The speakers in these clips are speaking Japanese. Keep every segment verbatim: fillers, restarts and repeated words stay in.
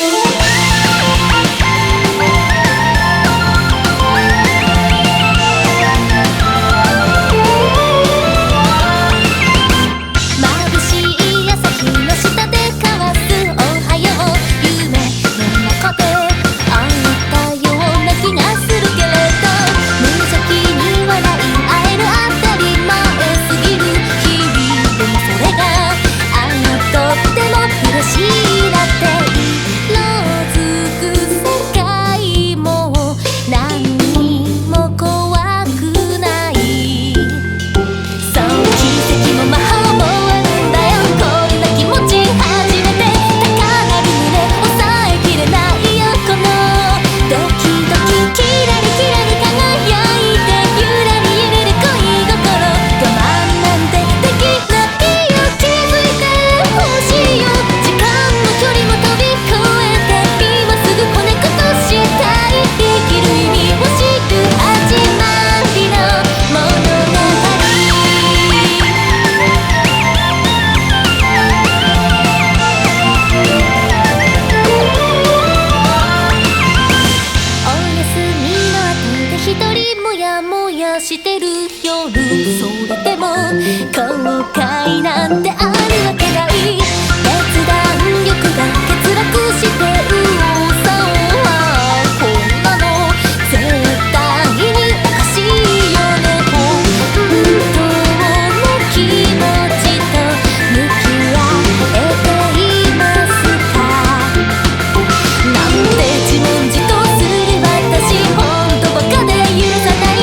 してる夜、それでも後悔なんてあるわけない。決断力が欠落してるさはこんなの絶対におかしいよね。本当の気持ちと向き合えていますかなんて自問自答する私、ほんとバカで許さない。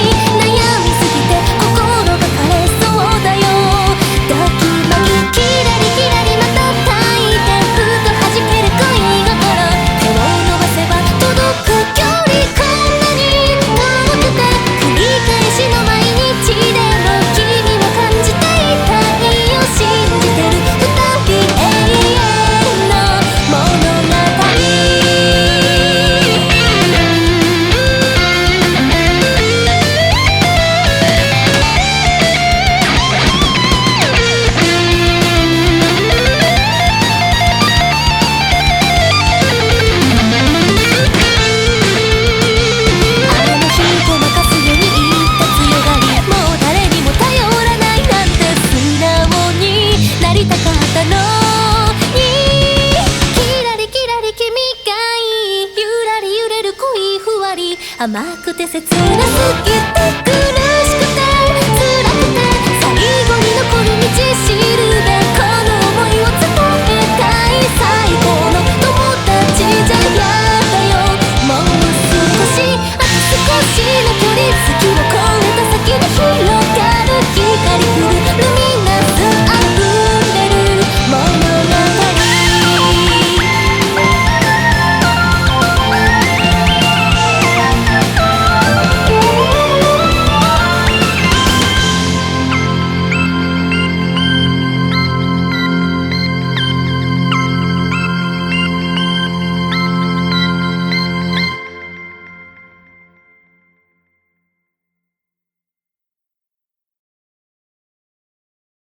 甘くて切なすぎてくる